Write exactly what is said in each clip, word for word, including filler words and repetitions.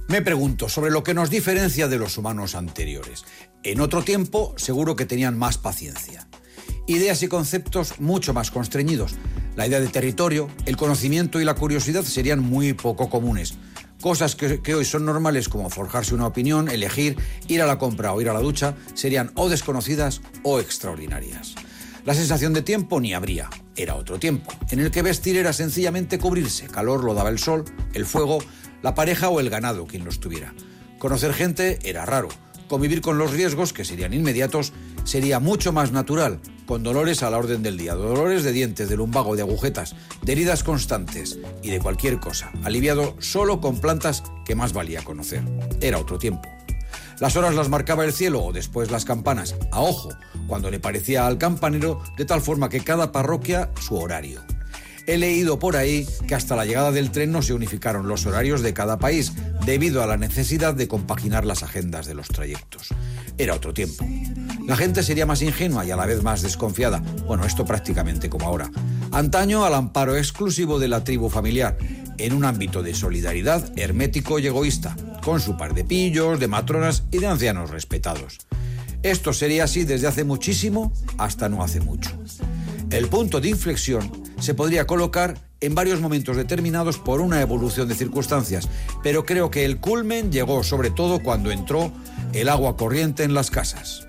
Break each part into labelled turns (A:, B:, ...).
A: Me pregunto sobre lo que nos diferencia de los humanos anteriores. En otro tiempo, seguro que tenían más paciencia. Ideas y conceptos mucho más constreñidos. La idea de territorio, el conocimiento y la curiosidad serían muy poco comunes. Cosas que, que hoy son normales, como forjarse una opinión, elegir, ir a la compra o ir a la ducha, serían o desconocidas o extraordinarias. La sensación de tiempo ni habría. Era otro tiempo, en el que vestir era sencillamente cubrirse. Calor lo daba el sol, el fuego, la pareja o el ganado, quien los tuviera. Conocer gente era raro. Convivir con los riesgos, que serían inmediatos, sería mucho más natural, con dolores a la orden del día, dolores de dientes, de lumbago, de agujetas, de heridas constantes y de cualquier cosa, aliviado solo con plantas que más valía conocer. Era otro tiempo. Las horas las marcaba el cielo o después las campanas, a ojo, cuando le parecía al campanero, de tal forma que cada parroquia su horario. He leído por ahí que hasta la llegada del tren no se unificaron los horarios de cada país, debido a la necesidad de compaginar las agendas de los trayectos. Era otro tiempo. La gente sería más ingenua y a la vez más desconfiada. Bueno, esto prácticamente como ahora. Antaño al amparo exclusivo de la tribu familiar, en un ámbito de solidaridad hermético y egoísta, con su par de pillos, de matronas y de ancianos respetados. Esto sería así desde hace muchísimo hasta no hace mucho. El punto de inflexión se podría colocar en varios momentos determinados por una evolución de circunstancias, pero creo que el culmen llegó sobre todo cuando entró el agua corriente en las casas.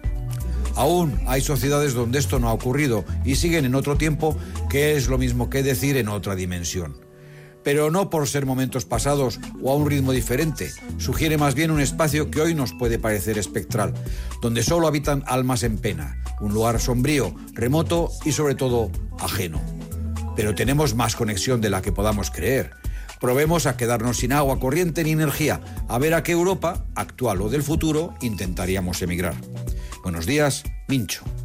A: Aún hay sociedades donde esto no ha ocurrido y siguen en otro tiempo, que es lo mismo que decir en otra dimensión. Pero no por ser momentos pasados o a un ritmo diferente, sugiere más bien un espacio que hoy nos puede parecer espectral, donde solo habitan almas en pena, un lugar sombrío, remoto y sobre todo ajeno. Pero tenemos más conexión de la que podamos creer. Probemos a quedarnos sin agua corriente ni energía, a ver a qué Europa, actual o del futuro, intentaríamos emigrar. Buenos días, Mincho.